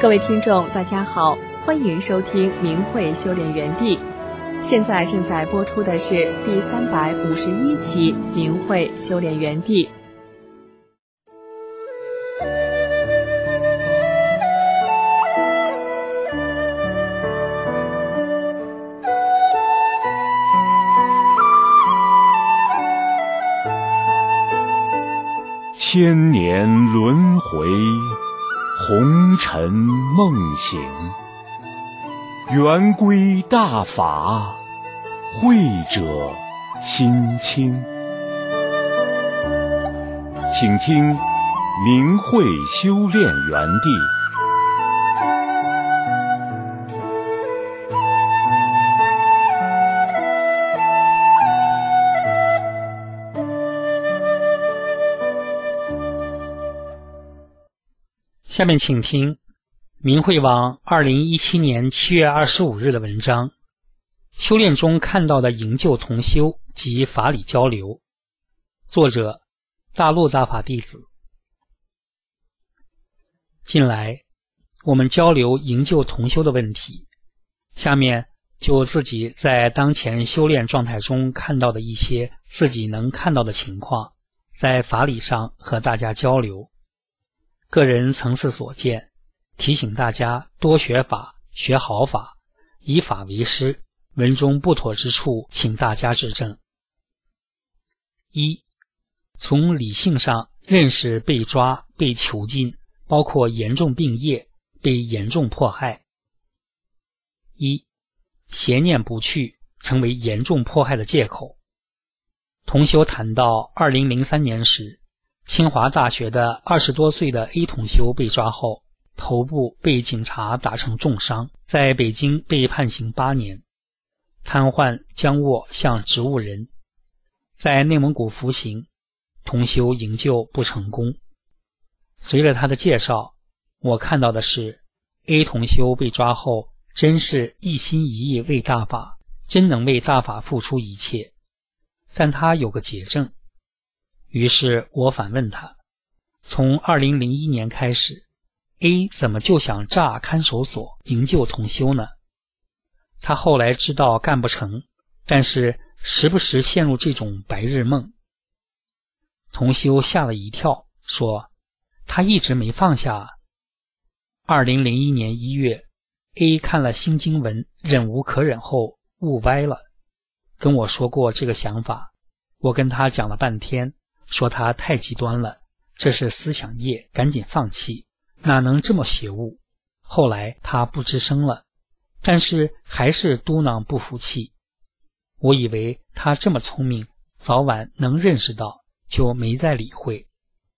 各位听众大家好，欢迎收听明慧修炼园地。现在正在播出的是第351期明慧修炼园地。 千年轮回，红尘梦醒，圆规大法，慧者心清。请听明慧修炼园地。 下面请听明慧网2017年7月25日的文章，修炼中看到的营救同修及法理交流，作者大陆大法弟子。近来我们交流营救同修的问题，下面就自己在当前修炼状态中看到的一些自己能看到的情况，在法理上和大家交流。个人层次所见，提醒大家多学法，学好法，以法为师，文中不妥之处请大家指正。一、从理性上认识被抓、被囚禁，包括严重病业、被严重迫害。一、邪念不去，成为严重迫害的借口。同修谈到2003年时，清华大学的20多岁的 A 同修被抓后，头部被警察打成重伤，在北京被判刑8年，瘫痪僵卧像植物人，在内蒙古服刑，同修营救不成功。随着他的介绍，我看到的是 A 同修被抓后真是一心一意为大法，真能为大法付出一切，但他有个结症。于是我反问他，从2001年开始 A 怎么就想炸看守所营救同修呢？他后来知道干不成，但是时不时陷入这种白日梦。同修吓了一跳，说他一直没放下。2001年1月 A 看了心经文忍无可忍后悟歪了，跟我说过这个想法，我跟他讲了半天，说他太极端了，这是思想业，赶紧放弃，哪能这么邪物。后来他不吱声了，但是还是嘟囔不服气。我以为他这么聪明，早晚能认识到，就没再理会。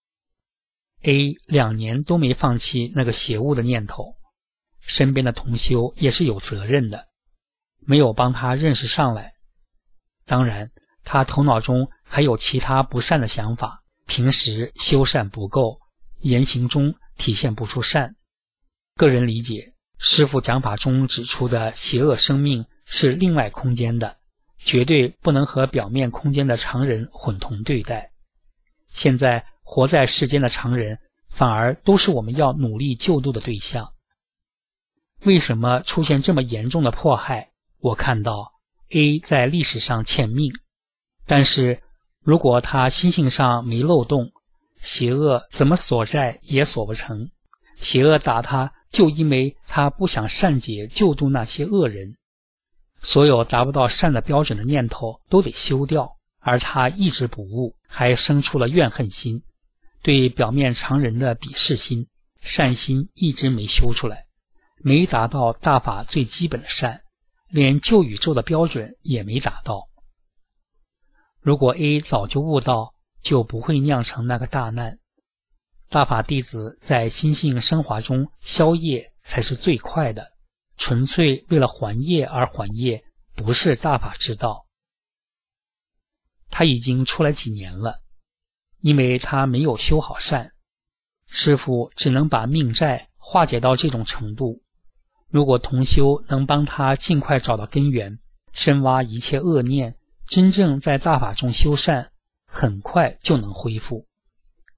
A 2年都没放弃那个邪物的念头，身边的同修也是有责任的，没有帮他认识上来。当然他头脑中还有其他不善的想法，平时修善不够，言行中体现不出善。个人理解，师父讲法中指出的邪恶生命是另外空间的，绝对不能和表面空间的常人混同对待。现在活在世间的常人，反而都是我们要努力救度的对象。为什么出现这么严重的迫害？我看到 A 在历史上欠命，但是如果他心性上没漏洞，邪恶怎么锁债也锁不成。邪恶打他，就因为他不想善解救度那些恶人。所有达不到善的标准的念头都得修掉，而他一直不悟，还生出了怨恨心，对表面常人的鄙视心，善心一直没修出来，没达到大法最基本的善，连救宇宙的标准也没达到。如果 A 早就悟到，就不会酿成那个大难。大法弟子在心性升华中消业才是最快的，纯粹为了还业而还业，不是大法之道。他已经出来几年了，因为他没有修好善，师父只能把命债化解到这种程度。如果同修能帮他尽快找到根源，深挖一切恶念，真正在大法中修善，很快就能恢复。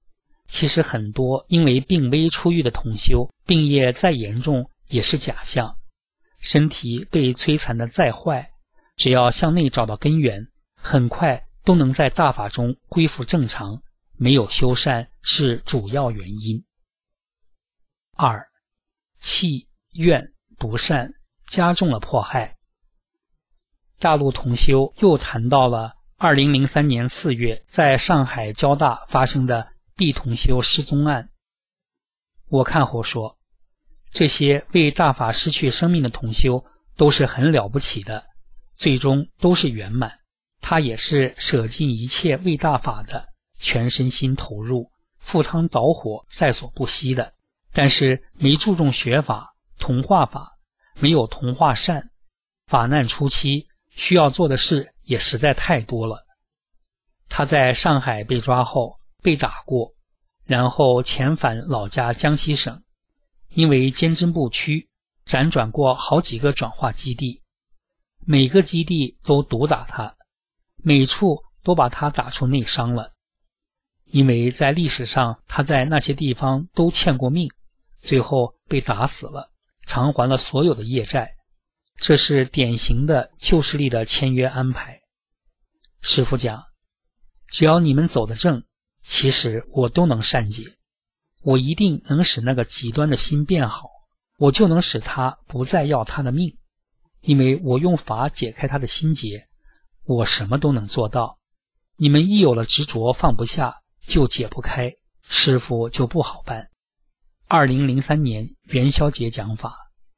其实很多因为病危出狱的同修，病业再严重也是假象，身体被摧残的再坏，只要向内找到根源，很快都能在大法中恢复正常，没有修善是主要原因。2. 气怨不善加重了迫害。大陆同修又谈到了2003年4月在上海交大发生的毕同修失踪案。我看后说，这些为大法失去生命的同修都是很了不起的，最终都是圆满。他也是舍尽一切为大法的，全身心投入，赴汤蹈火，在所不惜的。但是没注重学法、同化法，没有同化善，法难初期需要做的事也实在太多了。他在上海被抓后被打过，然后遣返老家江西省，因为坚贞不屈，辗转过好几个转化基地，每个基地都毒打他，每处都把他打出内伤了。因为在历史上他在那些地方都欠过命，最后被打死了，偿还了所有的业债，这是典型的旧势力的签约安排。师父讲，只要你们走得正，其实我都能善解，我一定能使那个极端的心变好，我就能使他不再要他的命，因为我用法解开他的心结，我什么都能做到。你们一有了执着放不下，就解不开，师父就不好办。2003年元宵节讲法。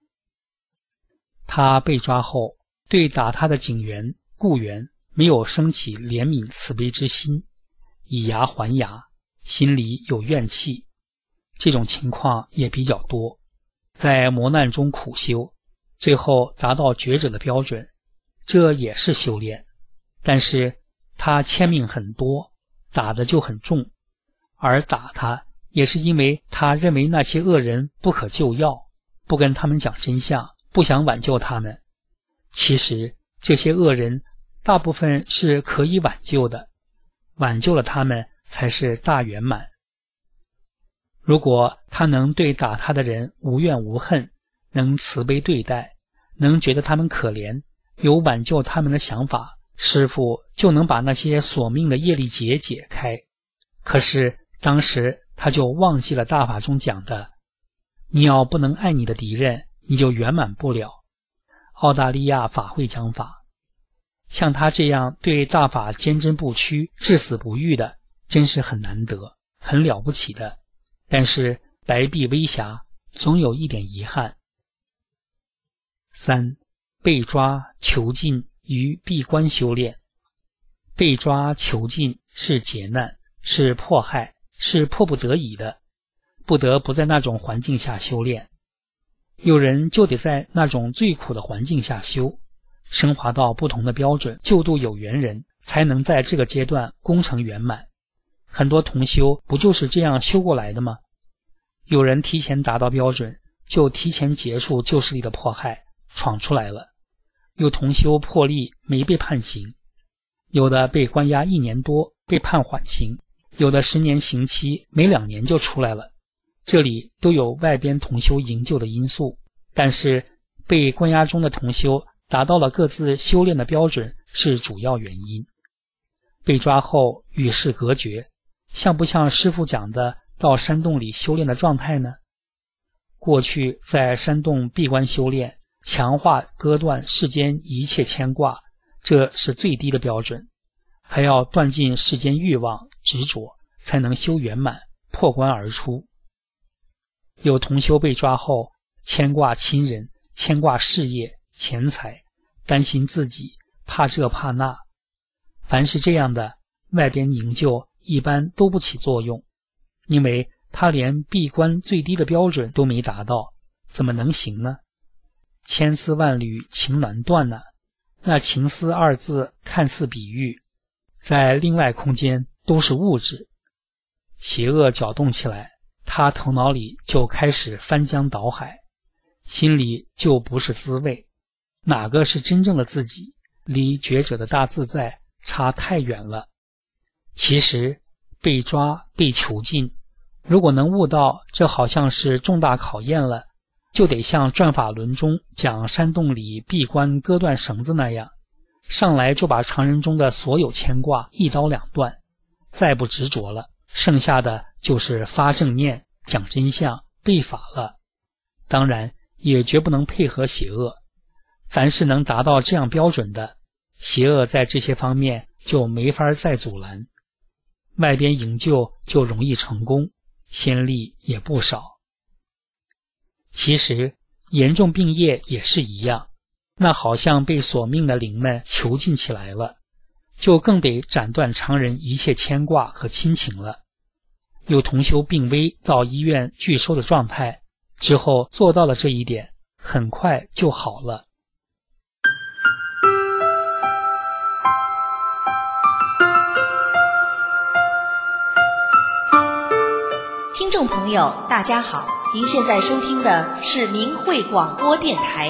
他被抓后，对打他的警员、雇员没有升起怜悯慈悲之心，以牙还牙，心里有怨气，这种情况也比较多。在磨难中苦修，最后达到觉者的标准，这也是修炼。但是他欠命很多，打的就很重，而打他也是因为他认为那些恶人不可救药，不跟他们讲真相，不想挽救他们。其实这些恶人大部分是可以挽救的，挽救了他们才是大圆满。如果他能对打他的人无怨无恨，能慈悲对待，能觉得他们可怜，有挽救他们的想法，师父就能把那些索命的业力结解开。可是当时他就忘记了大法中讲的，你要不能爱你的敌人，你就圆满不了。澳大利亚法会讲法，像他这样对大法坚贞不屈、至死不渝的，真是很难得，很了不起的。但是白璧微瑕，总有一点遗憾。3. 被抓囚禁于闭关修炼。被抓囚禁是劫难，是迫害，是迫不得已的，不得不在那种环境下修炼。有人就得在那种最苦的环境下修，升华到不同的标准，救度有缘人，才能在这个阶段功成圆满。很多同修不就是这样修过来的吗？有人提前达到标准，就提前结束旧势力的迫害，闯出来了。有同修破例没被判刑，有的被关押1年多被判缓刑，有的10年刑期没2年就出来了。这里都有外边同修营救的因素，但是被关押中的同修达到了各自修炼的标准是主要原因。被抓后与世隔绝，像不像师父讲的到山洞里修炼的状态呢？过去在山洞闭关修炼，强化割断世间一切牵挂，这是最低的标准，还要断尽世间欲望执着，才能修圆满，破关而出。有同修被抓后，牵挂亲人，牵挂事业、钱财，担心自己，怕这怕那。凡是这样的，外边营救一般都不起作用，因为他连闭关最低的标准都没达到，怎么能行呢？千丝万缕情难断呢。那情丝2字看似比喻，在另外空间都是物质。邪恶搅动起来，他头脑里就开始翻江倒海，心里就不是滋味。哪个是真正的自己？离觉者的大自在差太远了。其实被抓被囚禁， 如果能悟到这好像是重大考验了，就得像转法轮中讲山洞里闭关割断绳子那样，上来就把常人中的所有牵挂一刀两断，再不执着了，剩下的就是发正念、讲真相、背法了。当然也绝不能配合邪恶，凡是能达到这样标准的，邪恶在这些方面就没法再阻拦，外边营救就容易成功，先例也不少。其实严重病业也是一样，那好像被索命的灵们囚禁起来了，就更得斩断常人一切牵挂和亲情了。有同修病危到医院拒收的状态，之后做到了这一点，很快就好了。 听众朋友大家好，您现在收听的是明慧广播电台。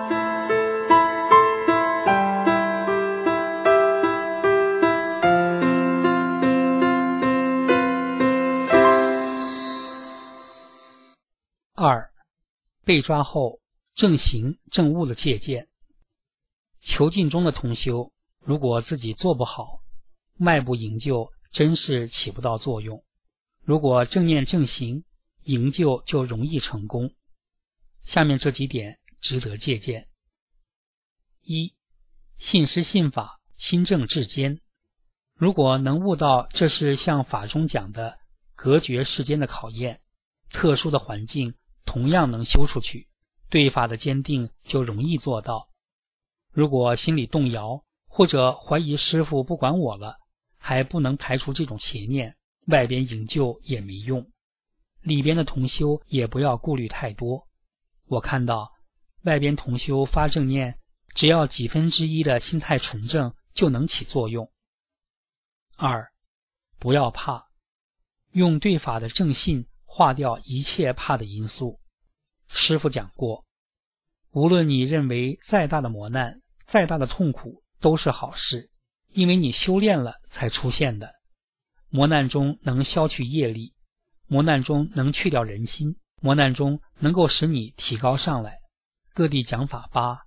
二、被抓后正行正悟的借鉴。囚禁中的同修，如果自己做不好，外部营救真是起不到作用。如果正念正行，营救就容易成功。下面这几点值得借鉴。一、信师信法，心正至坚。如果能悟到这是像法中讲的隔绝世间的考验，特殊的环境同样能修出去，对法的坚定就容易做到。如果心里动摇，或者怀疑师父不管我了，还不能排除这种邪念，外边营救也没用，里边的同修也不要顾虑太多。我看到外边同修发正念，只要1/10的心态纯正就能起作用。二、不要怕，用对法的正信化掉一切怕的因素。师父讲过，无论你认为再大的磨难、再大的痛苦都是好事，因为你修炼了才出现的。磨难中能消去业力，磨难中能去掉人心，磨难中能够使你提高上来。各地讲法8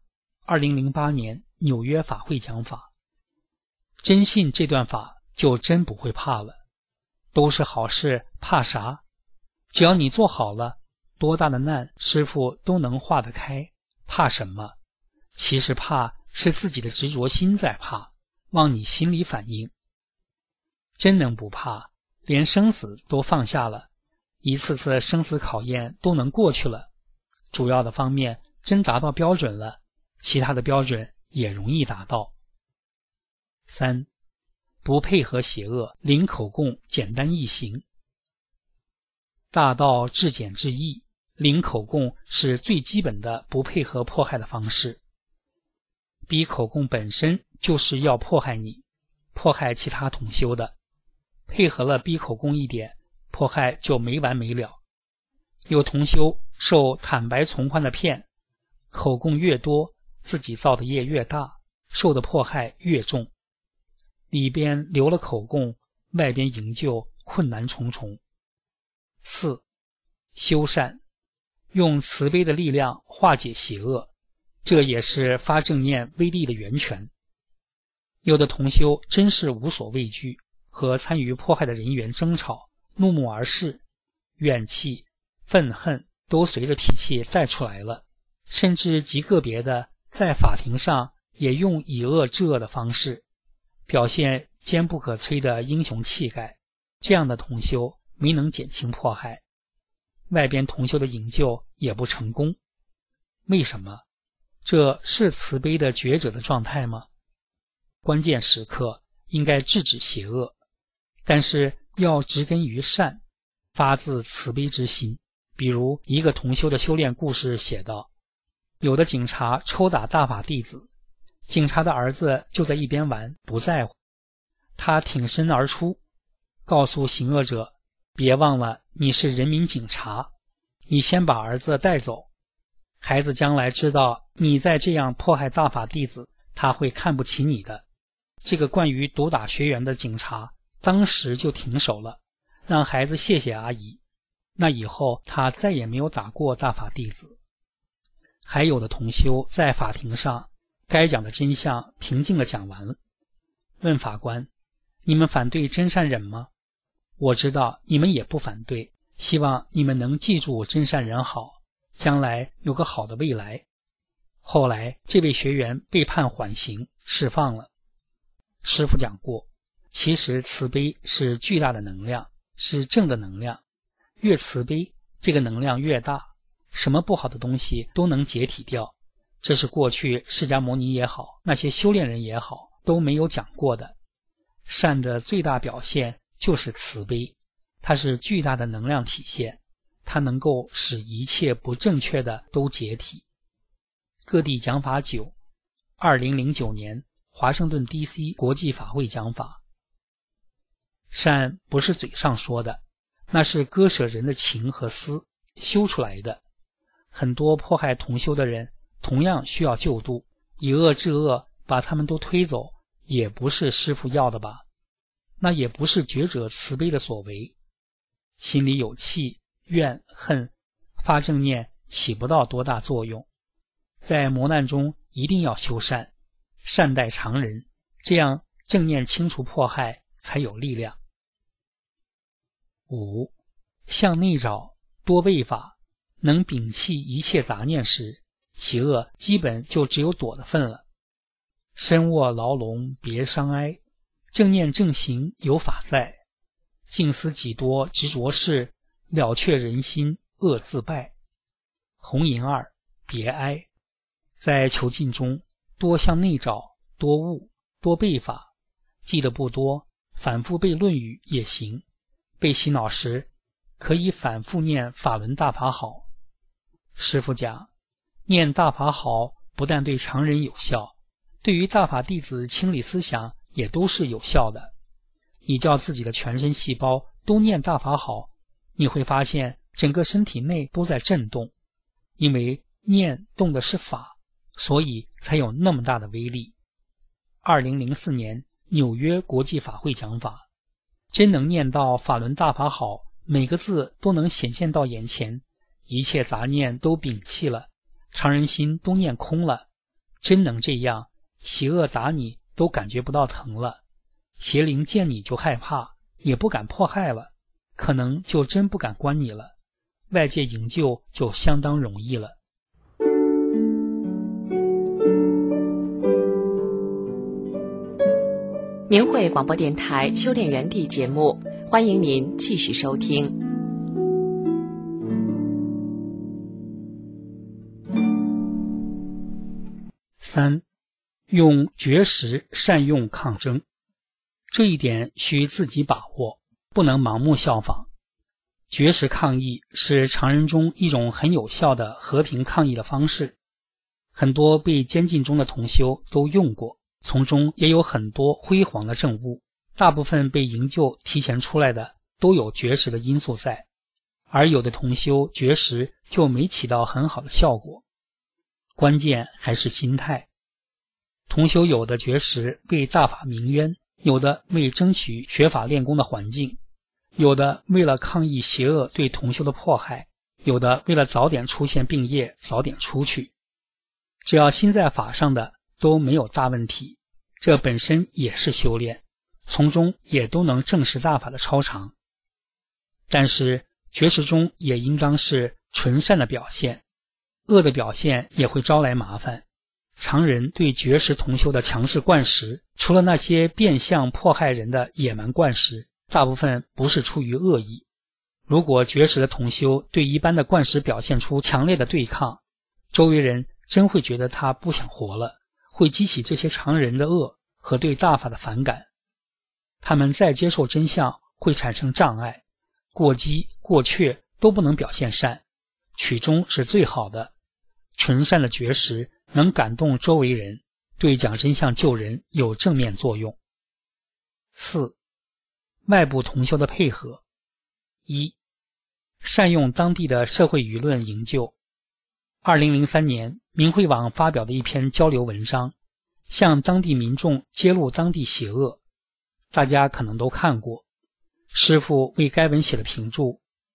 2008年纽约法会讲法，真信这段法就真不会怕了。都是好事，怕啥？只要你做好了，多大的难师父都能化得开，怕什么？其实怕是自己的执着心在怕，往你心里反映。真能不怕，连生死都放下了，一次次生死考验都能过去了，主要的方面真达到标准了，其他的标准也容易达到。三、不配合邪恶，零口供，简单易行。大道至简至易，零口供是最基本的不配合迫害的方式。逼口供本身就是要迫害你，迫害其他同修的，配合了逼口供一点，迫害就没完没了。有同修受坦白从宽的骗，口供越多，自己造的业越大，受的迫害越重。里边留了口供，外边营救困难重重。四、修善，用慈悲的力量化解邪恶，这也是发正念威力的源泉。有的同修真是无所畏惧，和参与迫害的人员争吵，怒目而视，怨气、愤恨都随着脾气带出来了，甚至极个别的在法庭上也用以恶制恶的方式，表现坚不可摧的英雄气概。这样的同修没能减轻迫害，外边同修的营救也不成功。为什么？这是慈悲的觉者的状态吗？关键时刻应该制止邪恶，但是要植根于善，发自慈悲之心。比如一个同修的修炼故事写道，有的警察抽打大法弟子，警察的儿子就在一边玩，不在乎。他挺身而出，告诉行恶者，别忘了你是人民警察，你先把儿子带走，孩子将来知道你再这样迫害大法弟子，他会看不起你的。这个惯于毒打学员的警察当时就停手了，让孩子谢谢阿姨， 那以后他再也没有打过大法弟子。还有的同修在法庭上该讲的真相平静地讲完了，问法官：你们反对真善忍吗？我知道你们也不反对，希望你们能记住真善忍好，将来有个好的未来。后来这位学员被判缓刑释放了。师父讲过，其实慈悲是巨大的能量，是正的能量，越慈悲这个能量越大，什么不好的东西都能解体掉。这是过去释迦牟尼也好，那些修炼人也好都没有讲过的。善的最大表现就是慈悲，它是巨大的能量体现，它能够使一切不正确的都解体。各地讲法9 2009年华盛顿 DC 国际法会讲法。善不是嘴上说的，那是割舍人的情和思修出来的。很多迫害同修的人同样需要救度，以恶制恶把他们都推走，也不是师父要的吧？那也不是觉者慈悲的所为。心里有气、怨、恨，发正念起不到多大作用。在磨难中一定要修善，善待常人，这样正念清除迫害才有力量。5. 向内找，多背法，能摒弃一切杂念时，邪恶基本就只有躲的份了。身卧牢笼别伤哀，正念正行有法在。静思己多执着事，了却人心恶自败。红银2，别哀。在囚禁中多向内找，多悟，多背法，记得不多，反复背论语也行。被洗脑时可以反复念法轮大法好。师父讲，念大法好不但对常人有效，对于大法弟子清理思想也都是有效的。你叫自己的全身细胞都念大法好，你会发现整个身体内都在震动，因为念动的是法，所以才有那么大的威力。2004年纽约国际法会讲法，真能念到法轮大法好，每个字都能显现到眼前，一切杂念都摒弃了，常人心都念空了。真能这样，邪恶打你都感觉不到疼了，邪灵见你就害怕，也不敢迫害了，可能就真不敢关你了，外界营救就相当容易了。 明慧广播电台修炼园地节目，欢迎您继续收听。 3. 用绝食善用抗争，这一点需自己把握，不能盲目效仿。绝食抗议是常人中一种很有效的和平抗议的方式，很多被监禁中的同修都用过，从中也有很多辉煌的证悟。大部分被营救提前出来的都有绝食的因素在，而有的同修绝食就没起到很好的效果。关键还是心态。同修有的绝食为大法鸣冤，有的为争取学法练功的环境，有的为了抗议邪恶对同修的迫害，有的为了早点出现病业早点出去。只要心在法上的都没有大问题，这本身也是修炼，从中也都能证实大法的超常。但是绝食中也应当是纯善的表现，恶的表现也会招来麻烦。常人对绝食同修的强势灌食，除了那些变相迫害人的野蛮灌食，大部分不是出于恶意。如果绝食的同修对一般的灌食表现出强烈的对抗，周围人真会觉得他不想活了，会激起这些常人的恶和对大法的反感。他们再接受真相会产生障碍，过激过确都不能表现善，曲中是最好的。纯善的绝食能感动周围人，对讲真相救人有正面作用。4. 外部同修的配合。1. 善用当地的社会舆论营救。2003年明慧网发表的一篇交流文章，向当地民众揭露当地邪恶，大家可能都看过。师父为该文写了评注，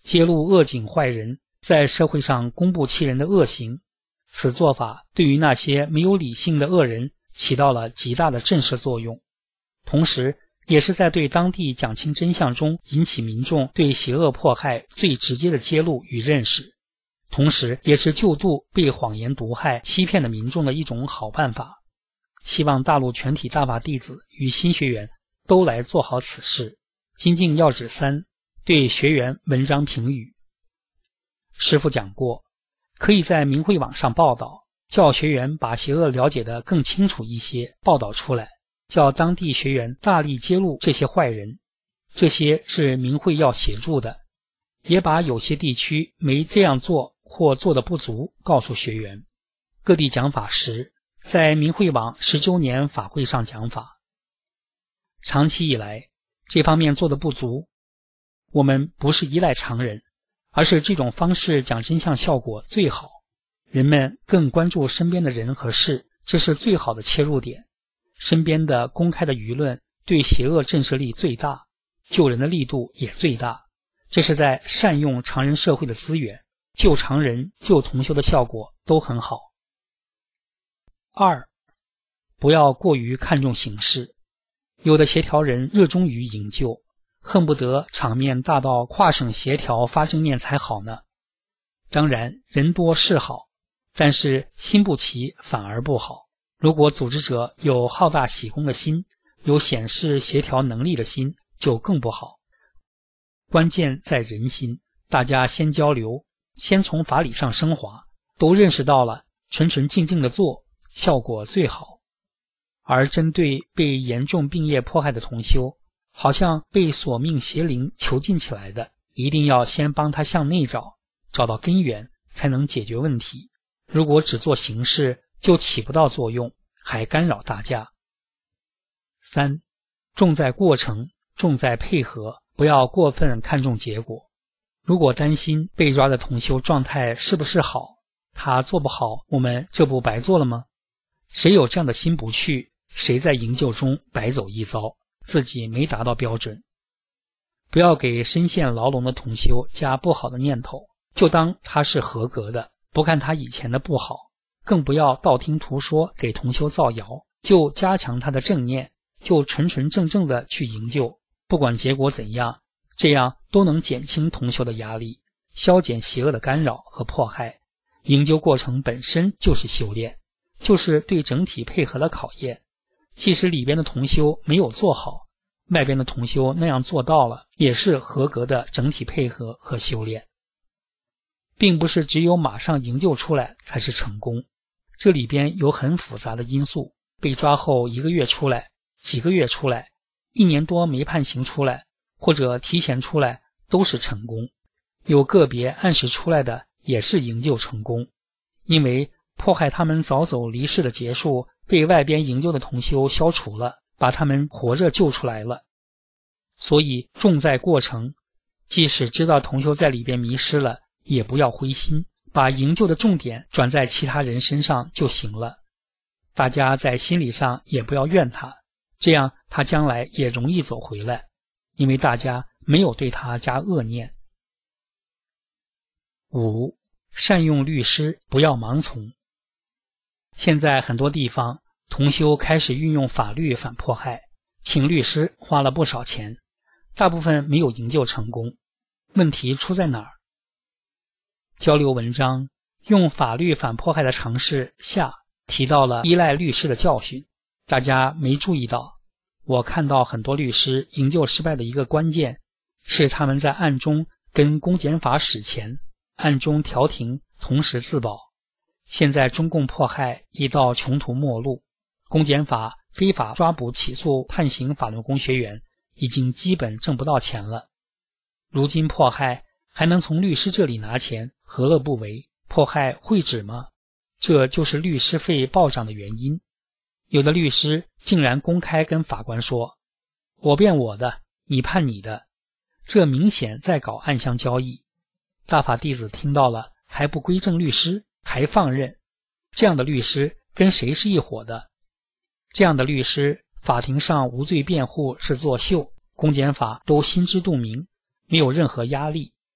揭露恶警坏人，在社会上公布其人的恶行。此做法对于那些没有理性的恶人起到了极大的震慑作用，同时也是在对当地讲清真相中引起民众对邪恶迫害最直接的揭露与认识，同时也是救度被谎言毒害欺骗的民众的一种好办法。希望大陆全体大法弟子与新学员都来做好此事。精进要旨3，对学员文章评语。师父讲过，可以在明慧网上报道，叫学员把邪恶了解得更清楚一些，报道出来，叫当地学员大力揭露这些坏人，这些是明慧要协助的，也把有些地区没这样做或做的不足告诉学员。各地讲法时，在明慧网10周年法会上讲法。长期以来，这方面做的不足，我们不是依赖常人，而是这种方式讲真相效果最好，人们更关注身边的人和事，这是最好的切入点。身边的公开的舆论对邪恶震慑力最大，救人的力度也最大，这是在善用常人社会的资源，救常人救同修的效果都很好。2，不要过于看重形式。有的协调人热衷于营救，恨不得场面大到跨省协调发正念才好呢。当然人多是好，但是心不齐反而不好。如果组织者有好大喜功的心，有显示协调能力的心，就更不好。关键在人心，大家先交流，先从法理上升华，都认识到了，纯纯静静的做，效果最好。而针对被严重病业迫害的同修，好像被索命邪灵囚禁起来的，一定要先帮他向内找，找到根源，才能解决问题。如果只做形式，就起不到作用，还干扰大家。3，重在过程，重在配合，不要过分看重结果。如果担心被抓的同修状态是不是好，他做不好，我们这不白做了吗？谁有这样的心不去，谁在营救中白走一遭，自己没达到标准。不要给深陷牢笼的同修加不好的念头，就当他是合格的，不看他以前的不好，更不要道听途说给同修造谣，就加强他的正念，就纯纯正正的去营救，不管结果怎样，这样都能减轻同修的压力，消减邪恶的干扰和迫害。营救过程本身就是修炼，就是对整体配合的考验。即使里边的同修没有做好，外边的同修那样做到了，也是合格的整体配合和修炼。并不是只有马上营救出来才是成功，这里边有很复杂的因素，被抓后1个月出来，几个月出来，1年多没判刑出来，或者提前出来，都是成功。有个别按时出来的也是营救成功，因为迫害他们早走离世的结束被外边营救的同修消除了，把他们活着救出来了。所以重在过程，即使知道同修在里边迷失了，也不要灰心，把营救的重点转在其他人身上就行了。大家在心理上也不要怨他，这样他将来也容易走回来，因为大家没有对他加恶念。5，善用律师，不要盲从。现在很多地方同修开始运用法律反迫害，请律师花了不少钱，大部分没有营救成功。问题出在哪儿？交流文章用法律反迫害的尝试下提到了依赖律师的教训，大家没注意到，我看到很多律师营救失败的一个关键是他们在暗中跟公检法使钱，暗中调停，同时自保。现在中共迫害已到穷途末路，公检法非法抓捕起诉判刑法轮功学员已经基本挣不到钱了，如今迫害还能从律师这里拿钱，何乐不为？迫害会止吗？这就是律师费暴涨的原因。有的律师竟然公开跟法官说，我辩我的，你判你的，这明显在搞暗箱交易。大法弟子听到了还不归正律师，还放任，这样的律师跟谁是一伙的？这样的律师法庭上无罪辩护是作秀，公检法都心知肚明，没有任何压力。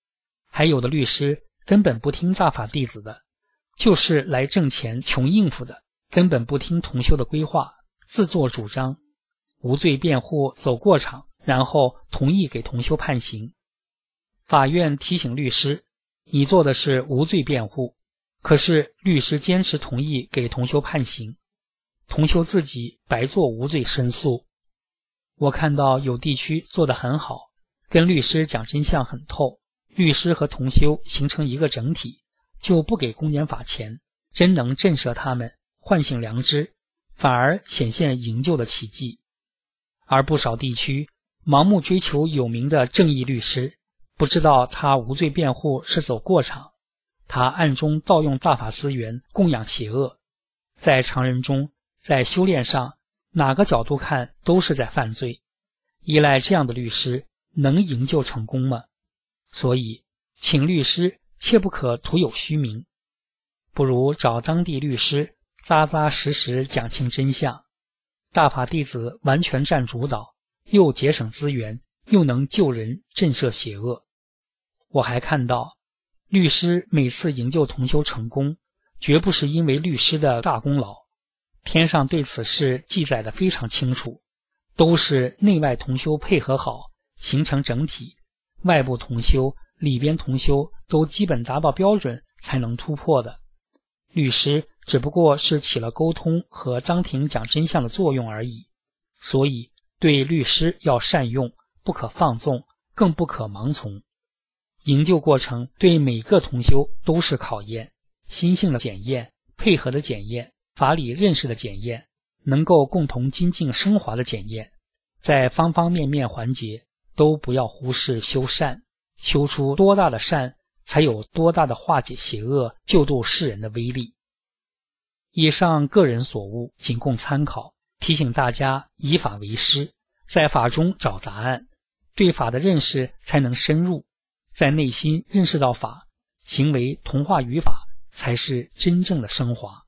还有的律师根本不听大法弟子的，就是来挣钱穷应付的，根本不听同修的规划，自作主张，无罪辩护走过场，然后同意给同修判刑。法院提醒律师，你做的是无罪辩护，可是律师坚持同意给同修判刑，同修自己白做无罪申诉。我看到有地区做得很好，跟律师讲真相很透，律师和同修形成一个整体，就不给公检法钱，真能震慑他们，唤醒良知，反而显现营救的奇迹。而不少地区盲目追求有名的正义律师，不知道他无罪辩护是走过场，他暗中盗用大法资源，供养邪恶。在常人中，在修炼上，哪个角度看都是在犯罪。依赖这样的律师，能营救成功吗？所以，请律师切不可徒有虚名，不如找当地律师，扎扎实实讲清真相。大法弟子完全占主导，又节省资源，又能救人，震慑邪恶。我还看到，律师每次营救同修成功，绝不是因为律师的大功劳，天上对此事记载得非常清楚，都是内外同修配合好，形成整体，外部同修、里边同修都基本达到标准才能突破的。律师只不过是起了沟通和当庭讲真相的作用而已，所以对律师要善用，不可放纵，更不可盲从。营救过程对每个同修都是考验，心性的检验，配合的检验，法理认识的检验，能够共同精进升华的检验，在方方面面环节都不要忽视修善，修出多大的善，才有多大的化解邪恶、救度世人的威力。以上个人所悟，仅供参考，提醒大家以法为师，在法中找答案，对法的认识才能深入，在内心认识到法，行为同化于法，才是真正的升华。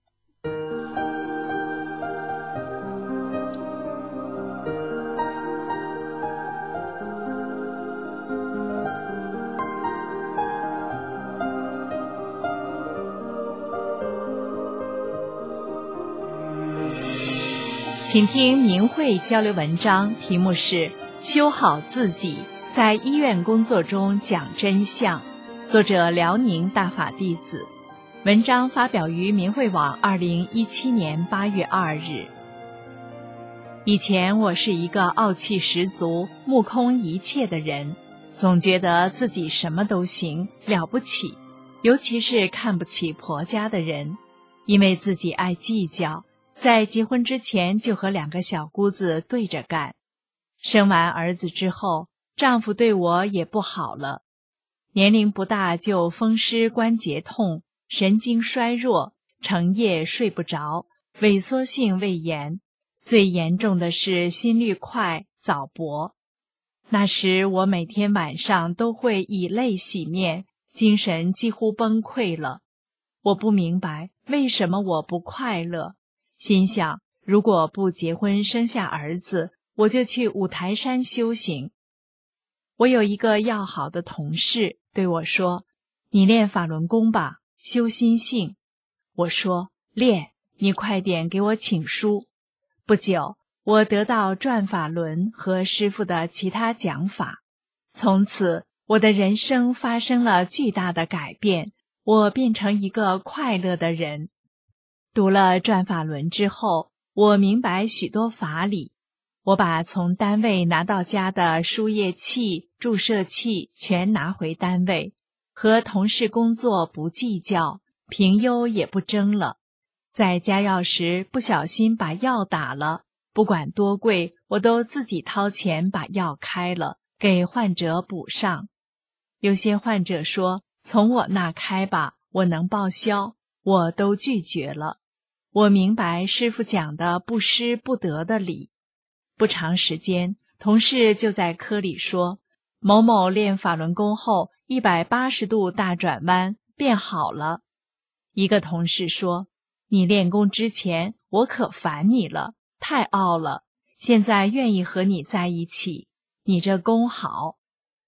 请听明慧交流文章，题目是修好自己，在医院工作中讲真相，作者辽宁大法弟子。文章发表于明慧网2017年8月2日。以前我是一个傲气十足、目空一切的人，总觉得自己什么都行，了不起，尤其是看不起婆家的人，因为自己爱计较，在结婚之前就和2个小姑子对着干。生完儿子之后，丈夫对我也不好了，年龄不大就风湿关节痛，神经衰弱，成夜睡不着，萎缩性胃炎，最严重的是心率快，早搏。那时我每天晚上都会以泪洗面，精神几乎崩溃了。我不明白为什么我不快乐，心想如果不结婚生下儿子，我就去五台山修行。我有一个要好的同事对我说，你练法轮功吧，修心性。我说练，你快点给我请书。不久，我得到转法轮和师父的其他讲法，从此我的人生发生了巨大的改变，我变成一个快乐的人。读了转法轮之后，我明白许多法理，我把从单位拿到家的输液器、注射器全拿回单位，和同事工作不计较，评优也不争了。在加药时不小心把药打了，不管多贵，我都自己掏钱把药开了，给患者补上。有些患者说，从我那开吧，我能报销，我都拒绝了。我明白师父讲的不失不得的理。不长时间，同事就在科里说，某某练法轮功后180度大转弯，变好了。一个同事说，你练功之前我可烦你了，太傲了，现在愿意和你在一起，你这功好。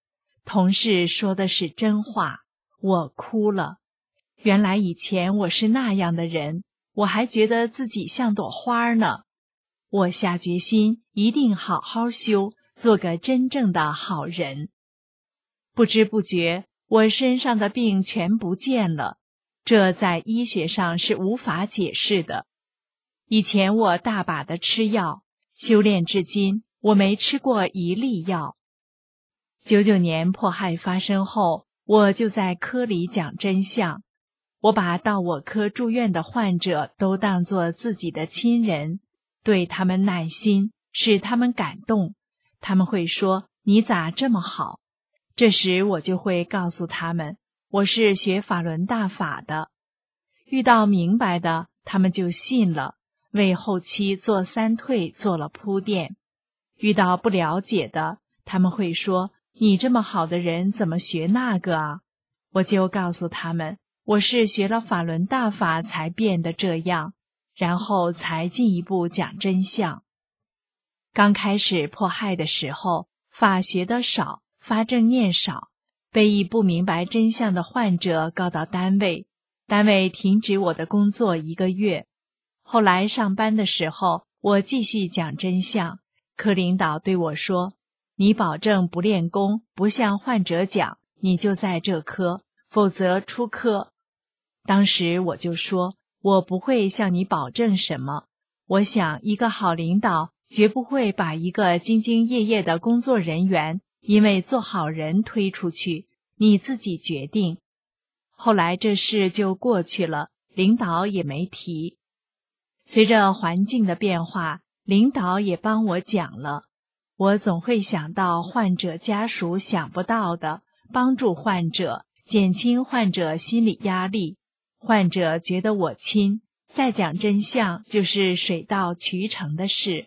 同事说的是真话，我哭了。原来以前我是那样的人，我还觉得自己像朵花呢。我下决心一定好好修，做个真正的好人。不知不觉，我身上的病全不见了，这在医学上是无法解释的。以前我大把的吃药，修炼至今，我没吃过一粒药。99年迫害发生后，我就在科里讲真相。我把到我科住院的患者都当作自己的亲人，对他们耐心，使他们感动。他们会说：“你咋这么好？”这时我就会告诉他们，我是学法轮大法的。遇到明白的，他们就信了，为后期做三退做了铺垫。遇到不了解的，他们会说：“你这么好的人怎么学那个啊？”我就告诉他们，我是学了法轮大法才变得这样，然后才进一步讲真相。刚开始迫害的时候，法学的少，发正念少，被一不明白真相的患者告到单位，单位停止我的工作1个月。后来上班的时候，我继续讲真相，科领导对我说：“你保证不练功，不向患者讲，你就在这科，否则出科。”当时我就说，我不会向你保证什么。我想一个好领导绝不会把一个兢兢业业的工作人员因为做好人推出去，你自己决定。后来这事就过去了，领导也没提。随着环境的变化，领导也帮我讲了。我总会想到患者家属想不到的，帮助患者，减轻患者心理压力。患者觉得我亲，再讲真相就是水到渠成的事。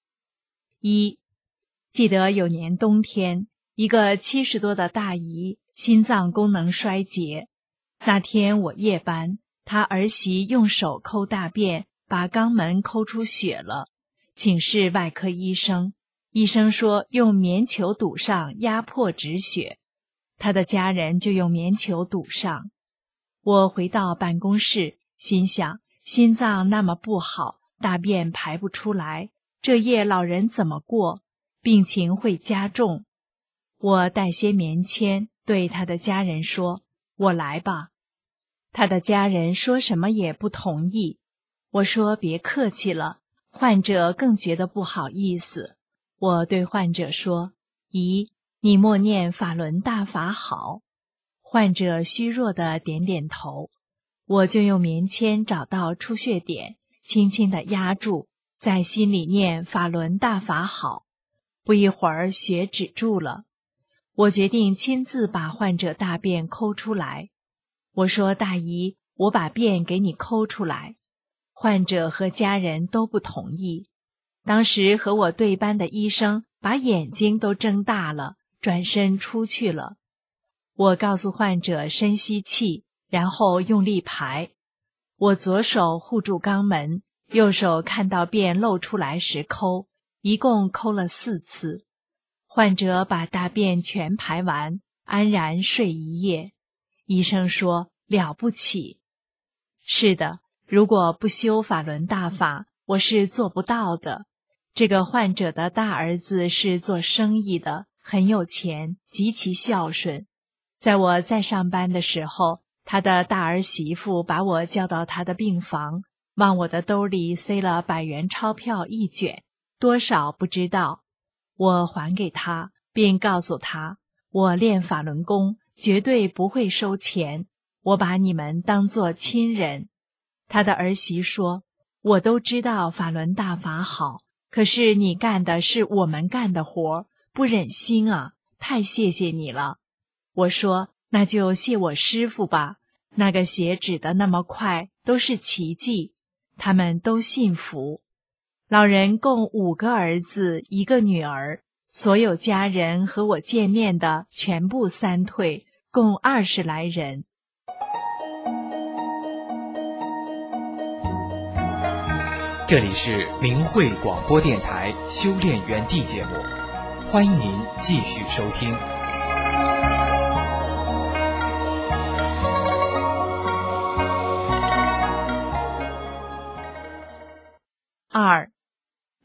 记得有年冬天，一个70多的大姨心脏功能衰竭。那天我夜班，她儿媳用手抠大便，把肛门抠出血了，请示外科医生。医生说用棉球堵上，压迫止血。她的家人就用棉球堵上。我回到办公室，心想心脏那么不好，大便排不出来，这夜老人怎么过？病情会加重。我带些棉签，对他的家人说：“我来吧。”他的家人说什么也不同意。我说：“别客气了。”患者更觉得不好意思。我对患者说：“姨，你默念法轮大法好。”患者虚弱地点点头。我就用棉签找到出血点，轻轻地压住，在心里念法轮大法好。不一会儿血止住了。我决定亲自把患者大便抠出来。我说：“大姨，我把便给你抠出来。”患者和家人都不同意。当时和我对班的医生把眼睛都睁大了，转身出去了。我告诉患者深吸气，然后用力排。我左手护住肛门，右手看到便露出来时抠，一共抠了4次。患者把大便全排完，安然睡一夜。医生说：“了不起。”是的，如果不修法轮大法，我是做不到的。这个患者的大儿子是做生意的，很有钱，极其孝顺。在我在上班的时候，他的大儿媳妇把我叫到他的病房，往我的兜里塞了100元钞票1卷，多少不知道。我还给他，并告诉他，我练法轮功绝对不会收钱，我把你们当作亲人。他的儿媳说：“我都知道法轮大法好，可是你干的是我们干的活，不忍心啊，太谢谢你了。”我说：“那就谢我师父吧，那个血止得那么快，都是奇迹。”他们都信服。老人共5个儿子1个女儿，所有家人和我见面的全部三退，共20来人。 这里是明慧广播电台修炼园地节目，欢迎您继续收听。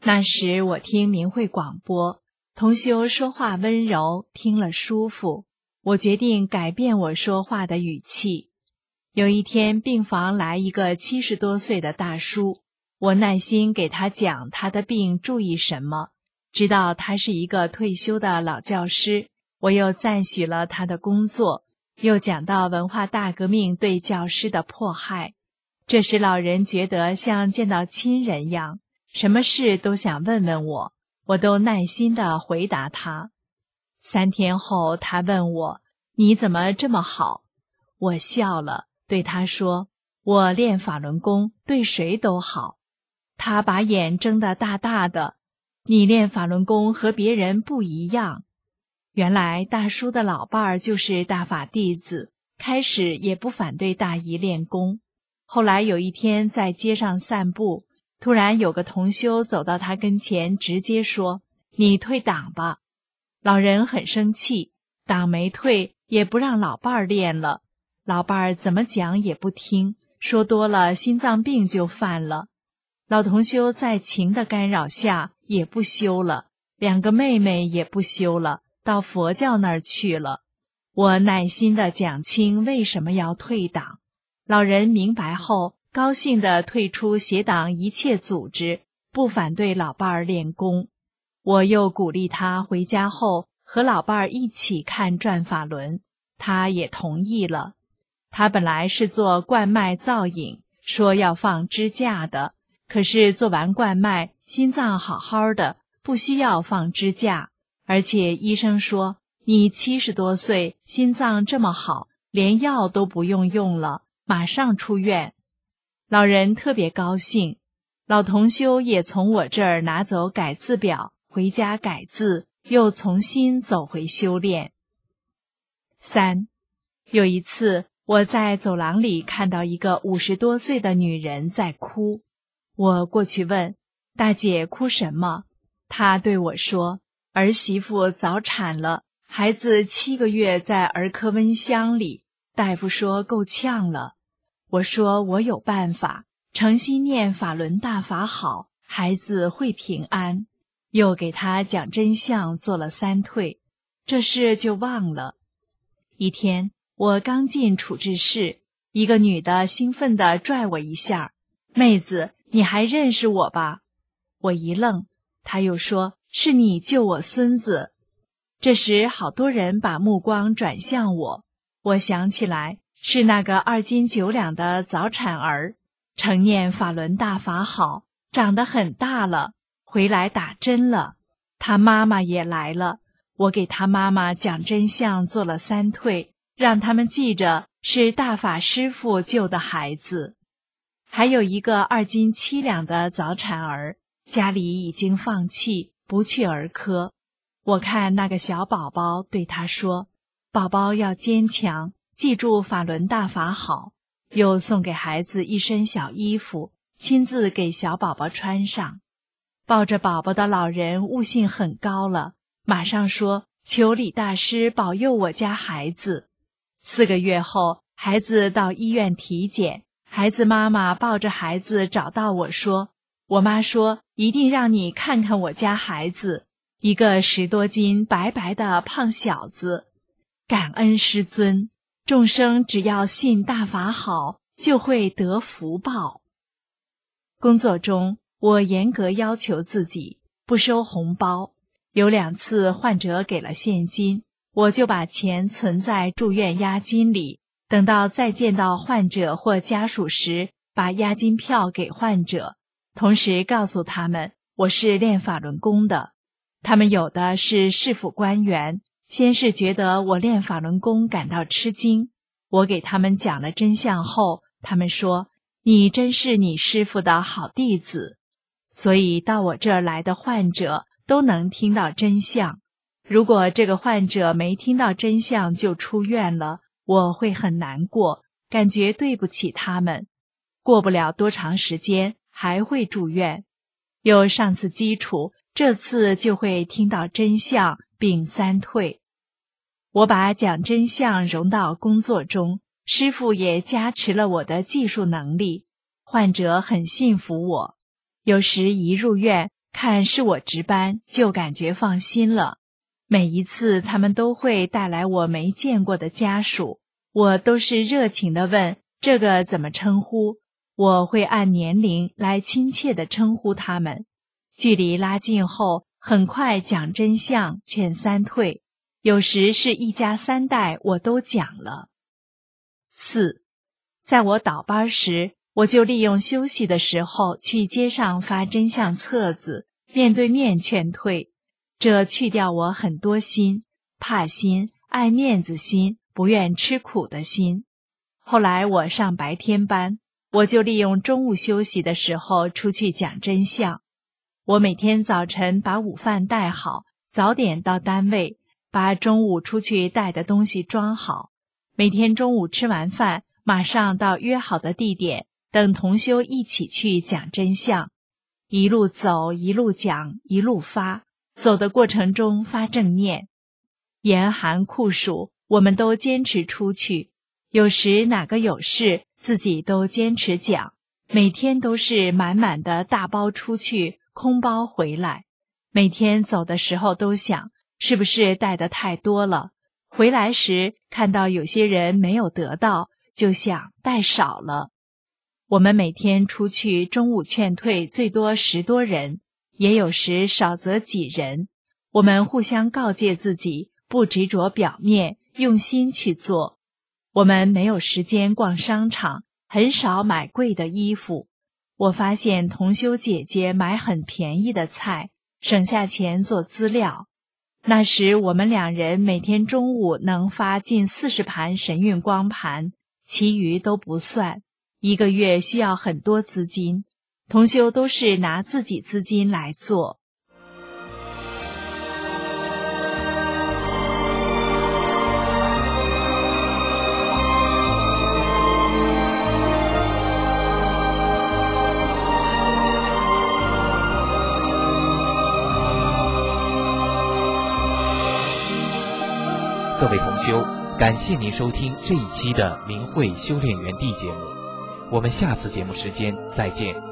那时我听明慧广播，同修说话温柔，听了舒服，我决定改变我说话的语气。有一天病房来一个70多岁的大叔，我耐心给他讲他的病注意什么，知道他是一个退休的老教师，我又赞许了他的工作，又讲到文化大革命对教师的迫害。这时老人觉得像见到亲人样，什么事都想问问我，我都耐心地回答他。3天后他问我，你怎么这么好？我笑了，对他说，我练法轮功对谁都好。他把眼睁得大大的，你练法轮功和别人不一样。原来大叔的老伴儿就是大法弟子，开始也不反对大姨练功。后来有一天在街上散步，突然有个同修走到他跟前，直接说，你退党吧。老人很生气，党没退，也不让老伴儿练了。老伴儿怎么讲也不听，说多了心脏病就犯了。老同修在情的干扰下也不修了，2个妹妹也不修了，到佛教那儿去了。我耐心地讲清为什么要退党。老人明白后，高兴地退出协党一切组织，不反对老伴儿练功。我又鼓励他回家后和老伴儿一起看转法轮，他也同意了。他本来是做冠脉造影，说要放支架的，可是做完冠脉，心脏好好的，不需要放支架，而且医生说，你70多岁，心脏这么好，连药都不用了，马上出院。老人特别高兴，老同修也从我这儿拿走改字表，回家改字，又重新走回修炼。3. 有一次我在走廊里看到一个50多岁的女人在哭，我过去问，大姐哭什么？她对我说，儿媳妇早产了，孩子7个月在儿科温箱里，大夫说够呛了。我说我有办法，诚心念法轮大法好，孩子会平安。又给他讲真相，做了3退，这事就忘了。一天我刚进处置室，一个女的兴奋地拽我一下，妹子，你还认识我吧？我一愣，她又说，是你救我孙子。这时好多人把目光转向我，我想起来是那个2斤9两的早产儿，承念法轮大法好，长得很大了，回来打针了。他妈妈也来了，我给他妈妈讲真相，做了3退，让他们记着是大法师父救的孩子。还有一个2斤7两的早产儿，家里已经放弃，不去儿科。我看那个小宝宝，对他说，宝宝要坚强，记住法轮大法好。又送给孩子一身小衣服，亲自给小宝宝穿上。抱着宝宝的老人悟性很高了，马上说，求李大师保佑我家孩子。4个月后，孩子到医院体检，孩子妈妈抱着孩子找到我说，我妈说一定让你看看我家孩子，一个10多斤白白的胖小子。感恩师尊，众生只要信大法好，就会得福报。工作中我严格要求自己，不收红包。有2次患者给了现金，我就把钱存在住院押金里，等到再见到患者或家属时，把押金票给患者，同时告诉他们我是练法轮功的。他们有的是市府官员，先是觉得我练法轮功感到吃惊，我给他们讲了真相后，他们说，你真是你师父的好弟子。所以到我这儿来的患者都能听到真相。如果这个患者没听到真相就出院了，我会很难过，感觉对不起他们。过不了多长时间还会住院。有上次基础，这次就会听到真相并3退。我把讲真相融到工作中，师父也加持了我的技术能力，患者很信服我。有时一入院， 看是我值班，就感觉放心了。每一次他们都会带来我没见过的家属，我都是热情地问这个怎么称呼，我会按年龄来亲切地称呼他们。距离拉近后，很快讲真相，劝三退，有时是一家三代我都讲了。4. 在我倒班时，我就利用休息的时候去街上发真相册子，面对面劝退，这去掉我很多心，怕心、爱面子心、不愿吃苦的心。后来我上白天班，我就利用中午休息的时候出去讲真相。我每天早晨把午饭带好，早点到单位，把中午出去带的东西装好。每天中午吃完饭，马上到约好的地点，等同修一起去讲真相。一路走，一路讲，一路发，走的过程中发正念。严寒酷暑，我们都坚持出去，有时哪个有事，自己都坚持讲。每天都是满满的大包出去，空包回来。每天走的时候都想，是不是带的太多了？回来时看到有些人没有得到，就想带少了。我们每天出去，中午劝退最多10多人，也有时少则几人。我们互相告诫自己，不执着表面，用心去做。我们没有时间逛商场，很少买贵的衣服。我发现同修姐姐买很便宜的菜，省下钱做资料。那时我们2人每天中午能发近40盘神韵光盘，其余都不算。1个月需要很多资金，同修都是拿自己资金来做。 各位同修，感谢您收听这一期的明慧修炼园地节目，我们下次节目时间再见。